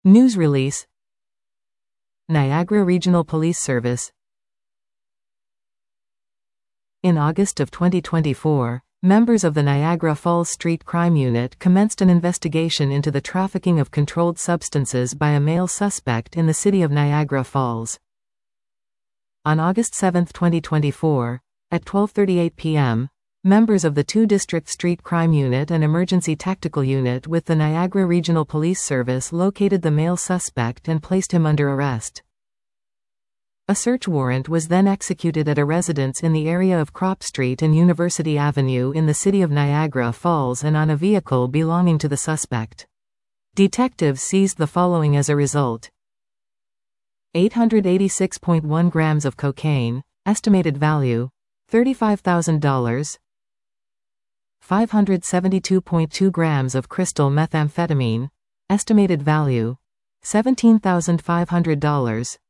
News release. Niagara Regional Police Service. In August of 2024, members of the Niagara Falls Street Crime Unit commenced an investigation into the trafficking of controlled substances by a male suspect in the city of Niagara Falls. On August 7, 2024, at 12:38 p.m., members of the 2-District Street Crime Unit and Emergency Tactical Unit with the Niagara Regional Police Service located the male suspect and placed him under arrest. A search warrant was then executed at a residence in the area of Crop Street and University Avenue in the city of Niagara Falls and on a vehicle belonging to the suspect. Detectives seized the following as a result: 886.1 grams of cocaine, estimated value $35,000, 572.2 grams of crystal methamphetamine, estimated value $17,500,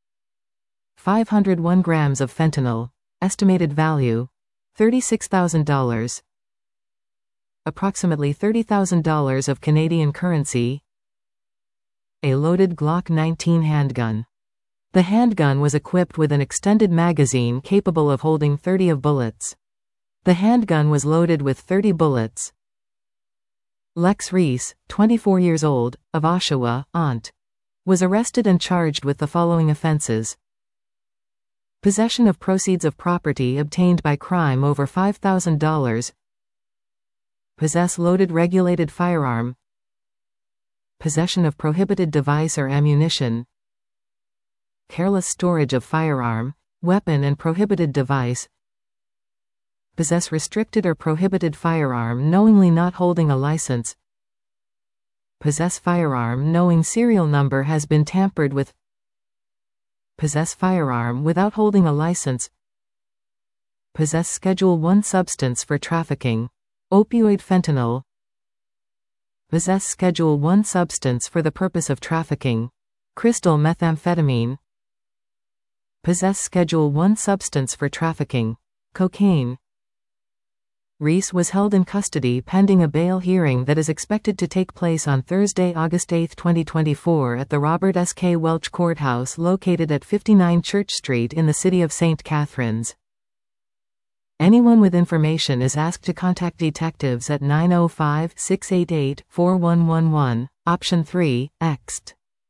501 grams of fentanyl, estimated value $36,000, approximately $30,000 of Canadian currency, a loaded Glock 19 handgun. The handgun was equipped with an extended magazine capable of holding 30 of bullets. The handgun was loaded with 30 bullets. Lex Reese, 24 years old, of Oshawa, Ont, was arrested and charged with the following offenses: possession of proceeds of property obtained by crime over $5,000, possess loaded regulated firearm, possession of prohibited device or ammunition, careless storage of firearm, weapon and prohibited device, possess restricted or prohibited firearm knowingly not holding a license, possess firearm knowing serial number has been tampered with, possess firearm without holding a license, possess Schedule I substance for trafficking, opioid fentanyl, possess Schedule I substance for the purpose of trafficking, crystal methamphetamine, possess Schedule I substance for trafficking, cocaine. Reese was held in custody pending a bail hearing that is expected to take place on Thursday, August 8, 2024 at the Robert S. K. Welch Courthouse located at 59 Church Street in the city of St. Catharines. Anyone with information is asked to contact detectives at 905-688-4111, option 3, ext.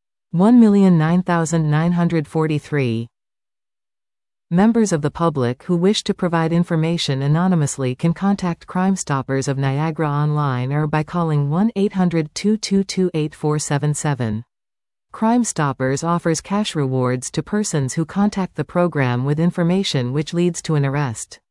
1,009,943. Members of the public who wish to provide information anonymously can contact Crime Stoppers of Niagara online or by calling 1-800-222-8477. Crime Stoppers offers cash rewards to persons who contact the program with information which leads to an arrest.